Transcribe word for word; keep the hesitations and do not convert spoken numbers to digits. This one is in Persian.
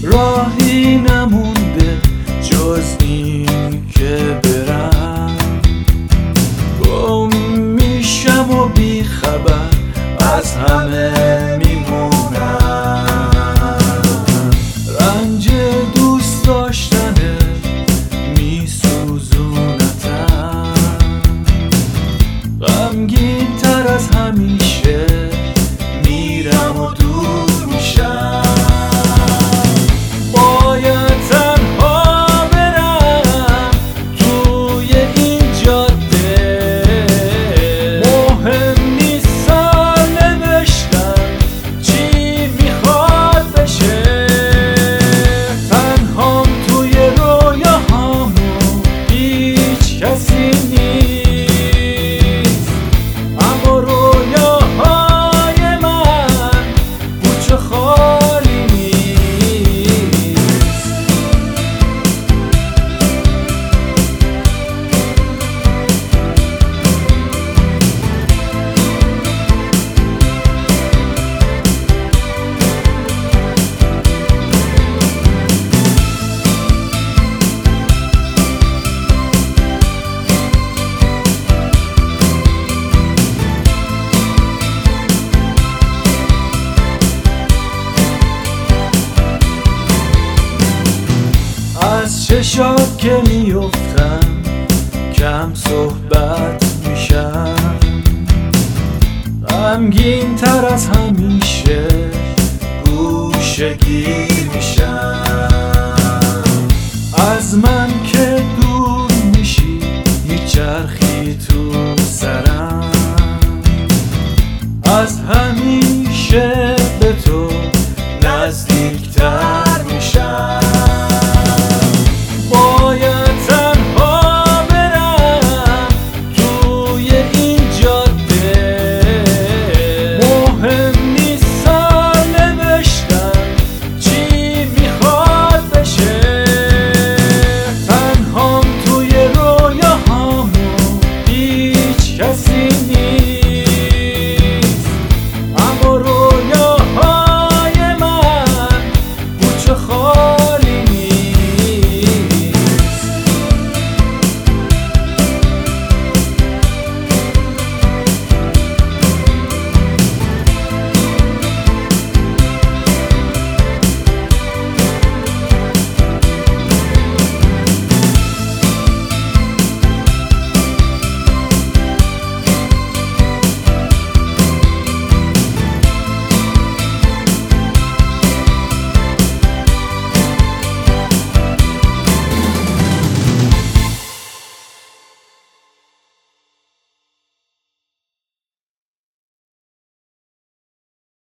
راهی نمونده جز این که برم، گم میشم و بی خبر از همه میمونم. رنج دوست داشتنه میسوزونتم، غمگین تر از همیشه میرم و دور میشم. باید تنها برم توی این جاده، مهم نیست سرنوشتم چی میخواد بشه. تنهام توی رویاهامون هیچ کسی نیست، اما رویاهای من کوچه خالی نیست. از چشات که میفتم کم صحبت میشم، غمگین تر از همیشه گوشه گیر میشم. از من که دور میشی میچرخی تو سرم، از همیشه